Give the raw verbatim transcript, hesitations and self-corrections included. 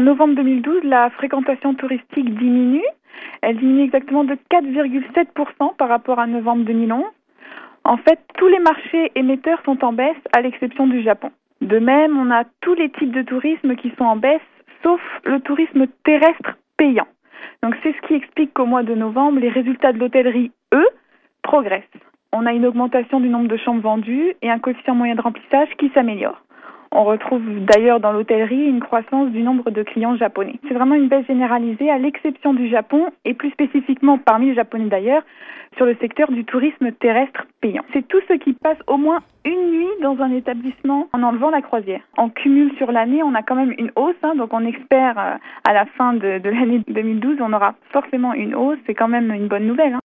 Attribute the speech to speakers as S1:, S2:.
S1: novembre deux mille douze, la fréquentation touristique diminue. Elle diminue exactement de quatre virgule sept pour cent par rapport à novembre deux mille onze. En fait, tous les marchés émetteurs sont en baisse, à l'exception du Japon. De même, on a tous les types de tourisme qui sont en baisse, sauf le tourisme terrestre payant. Donc c'est ce qui explique qu'au mois de novembre, les résultats de l'hôtellerie, eux, progressent. On a une augmentation du nombre de chambres vendues et un coefficient moyen de remplissage qui s'améliore. On retrouve d'ailleurs dans l'hôtellerie une croissance du nombre de clients japonais. C'est vraiment une baisse généralisée à l'exception du Japon et plus spécifiquement parmi les Japonais d'ailleurs sur le secteur du tourisme terrestre payant. C'est tous ceux qui passent au moins une nuit dans un établissement en enlevant la croisière. En cumul sur l'année, on a quand même une hausse, hein, donc on espère euh, à la fin de, de l'année deux mille douze, on aura forcément une hausse. C'est quand même une bonne nouvelle, hein.